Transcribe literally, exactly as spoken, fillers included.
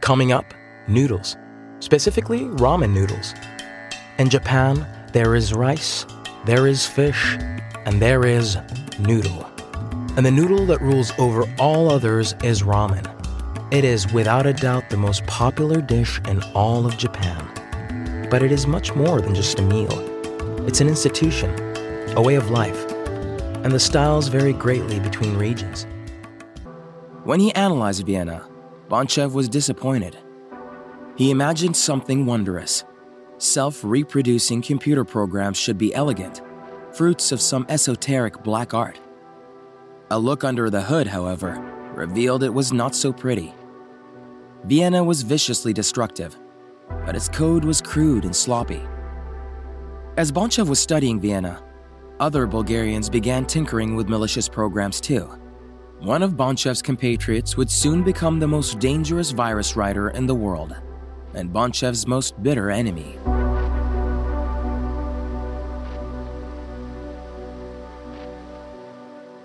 Coming up, noodles, specifically ramen noodles. In Japan, there is rice, there is fish, and there is noodle. And the noodle that rules over all others is ramen. It is without a doubt the most popular dish in all of Japan. But it is much more than just a meal. It's an institution, a way of life, and the styles vary greatly between regions. When he analyzed Vienna, Bontchev was disappointed. He imagined something wondrous. Self-reproducing computer programs should be elegant, fruits of some esoteric black art. A look under the hood, however, revealed it was not so pretty. Vienna was viciously destructive, but its code was crude and sloppy. As Bontchev was studying Vienna, other Bulgarians began tinkering with malicious programs too. One of Bontchev's compatriots would soon become the most dangerous virus writer in the world, and Bontchev's most bitter enemy.